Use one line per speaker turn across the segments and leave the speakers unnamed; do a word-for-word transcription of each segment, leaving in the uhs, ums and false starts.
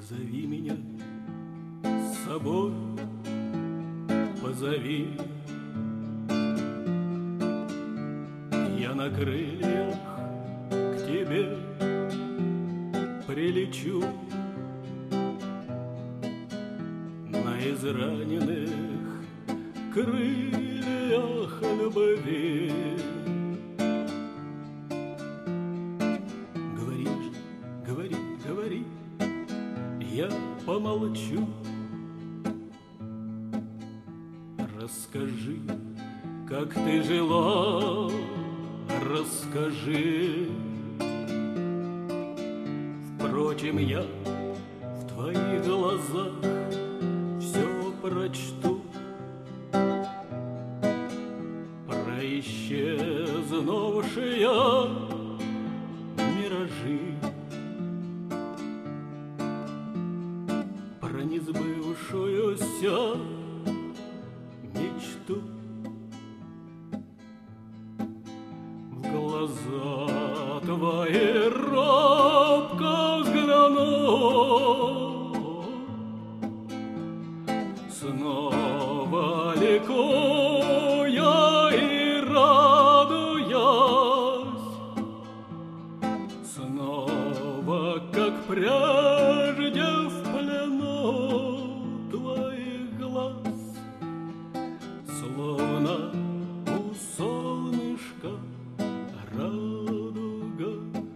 Зови меня с собой, позови. Я на крыльях к тебе прилечу, на израненных крыльях любви. Говори же, говори, говори, я помолчу. Расскажи, как ты жила, расскажи. Впрочем, я в твоих глазах все прочту. Про исчезнувшие миражи, про несбывшуюся мечту. В глаза твои робко взгляну, снова ликуя и радуясь, снова, как прежде, в плену твоих глаз, словно у солнышка радуга.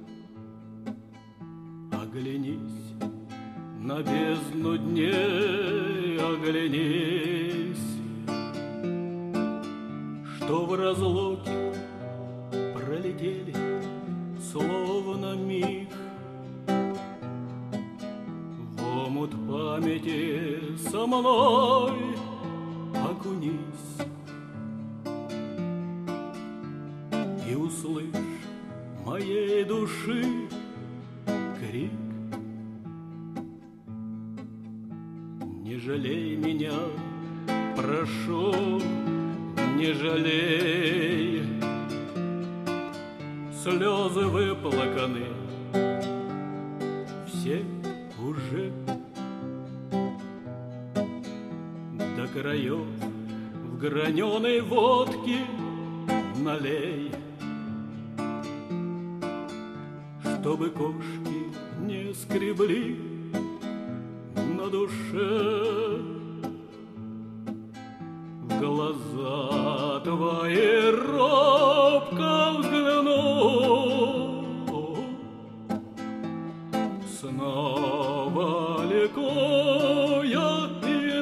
Оглянись на бездну дней, оглянись, что в разлуке пролетели, словно миг. В омут памяти со мной окунись и услышь моей души крик. Не жалей меня, прошу, не жалей. Слезы выплаканы все уже до краев. В граненой водке налей, чтобы кошки не скребли на душе. В глаза твои робко взгляну, снова ликуя и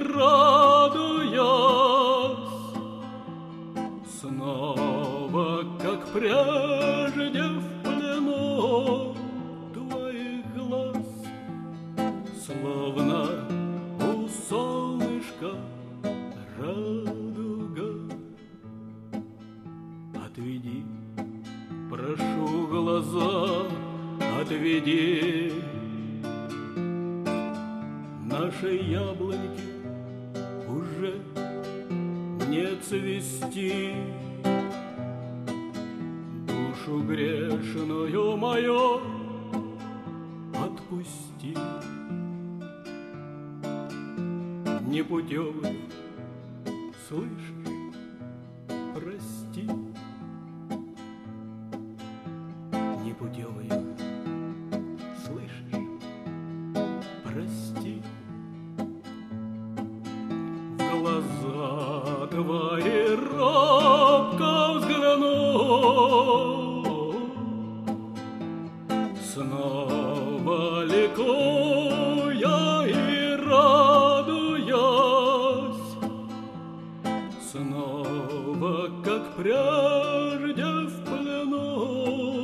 радуясь, снова, как прежде, в плену твоих глаз, словно у солнышка радуга. Отведи, прошу, глаза, отведи. Нашей яблоньки уже не цвести. Душу грешную мою отпусти. Непутевый, слышишь, прости. Непутевый, слышишь, прости. В глаза твои робко взгляну, снова ликуя и радуясь, снова, как прежде, в плену